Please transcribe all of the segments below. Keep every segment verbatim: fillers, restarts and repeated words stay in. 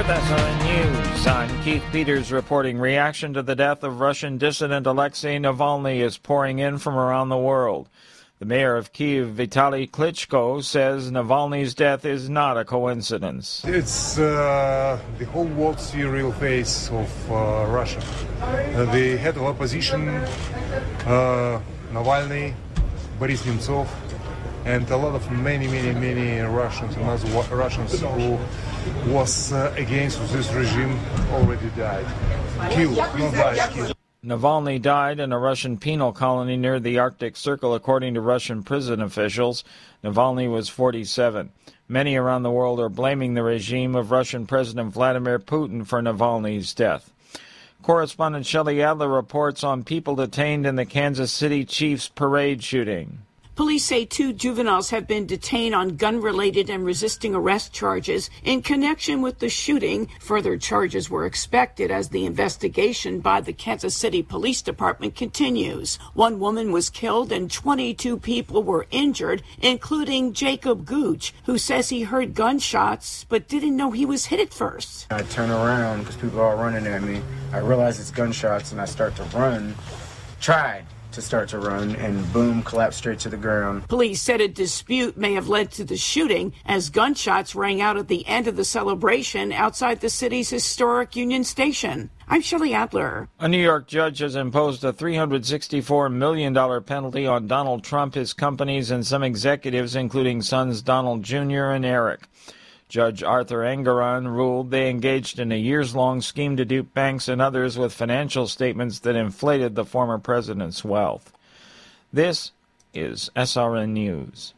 with S R N News. I'm Keith Peters reporting. Reaction to the death of Russian dissident Alexei Navalny is pouring in from around the world. The mayor of Kyiv, Vitaly Klitschko, says Navalny's death is not a coincidence. It's uh, the whole world see a real face of uh, Russia. Uh, the head of opposition, uh, Navalny, Boris Nemtsov, and a lot of many, many, many Russians and other Russians who was uh, against this regime already died. Killed, not died, killed. Navalny died in a Russian penal colony near the Arctic Circle, according to Russian prison officials. Navalny was forty-seven. Many around the world are blaming the regime of Russian President Vladimir Putin for Navalny's death. Correspondent Shelley Adler reports on people detained in the Kansas City Chiefs parade shooting. Police say two juveniles have been detained on gun-related and resisting arrest charges in connection with the shooting. Further charges were expected as the investigation by the Kansas City Police Department continues. One woman was killed and twenty-two people were injured, including Jacob Gooch, who says he heard gunshots but didn't know he was hit at first. I turn around because people are running at me. I realize it's gunshots and I start to run. Try. to start to run, and boom, collapsed straight to the ground. Police said a dispute may have led to the shooting as gunshots rang out at the end of the celebration outside the city's historic Union Station. I'm Shelley Adler. A New York judge has imposed a three hundred sixty-four million dollars penalty on Donald Trump, his companies, and some executives, including sons Donald Junior and Eric. Judge Arthur Engoron ruled they engaged in a years-long scheme to dupe banks and others with financial statements that inflated the former president's wealth. This is S R N News.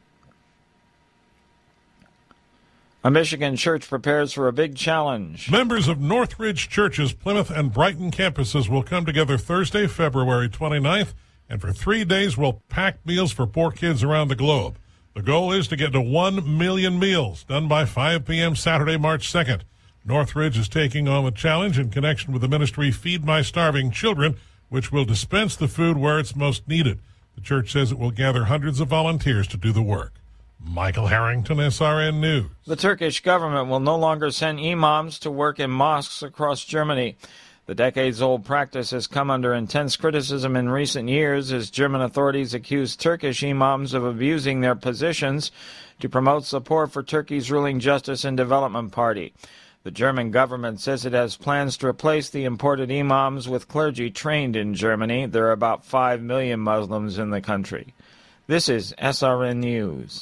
A Michigan church prepares for a big challenge. Members of Northridge Church's Plymouth and Brighton campuses will come together Thursday, February twenty-ninth, and for three days will pack meals for poor kids around the globe. The goal is to get to one million meals, done by five p.m. Saturday, March second. Northridge is taking on the challenge in connection with the ministry Feed My Starving Children, which will dispense the food where it's most needed. The church says it will gather hundreds of volunteers to do the work. Michael Harrington, S R N News. The Turkish government will no longer send imams to work in mosques across Germany. The decades-old practice has come under intense criticism in recent years as German authorities accuse Turkish imams of abusing their positions to promote support for Turkey's ruling Justice and Development Party. The German government says it has plans to replace the imported imams with clergy trained in Germany. There are about five million Muslims in the country. This is S R N News.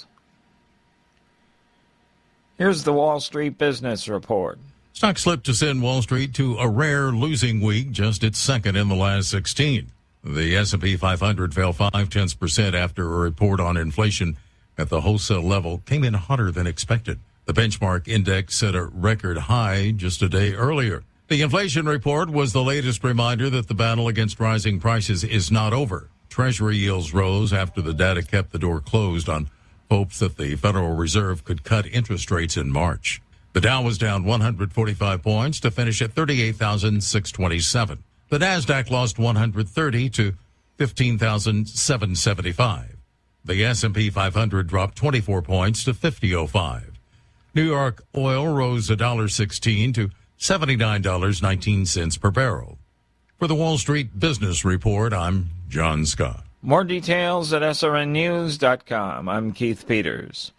Here's the Wall Street Business Report. Stock slipped to send Wall Street to a rare losing week, just its second in the last sixteen. The S and P five hundred fell five-tenths percent after a report on inflation at the wholesale level came in hotter than expected. The benchmark index set a record high just a day earlier. The inflation report was the latest reminder that the battle against rising prices is not over. Treasury yields rose after the data kept the door closed on hopes that the Federal Reserve could cut interest rates in March. The Dow was down one hundred forty-five points to finish at thirty-eight thousand six hundred twenty-seven. The Nasdaq lost one hundred thirty to fifteen thousand seven hundred seventy-five. The S and P five hundred dropped twenty-four points to fifty oh five. New York oil rose one dollar sixteen to seventy-nine dollars and nineteen cents per barrel. For the Wall Street Business Report, I'm John Scott. More details at S R N news dot com. I'm Keith Peters.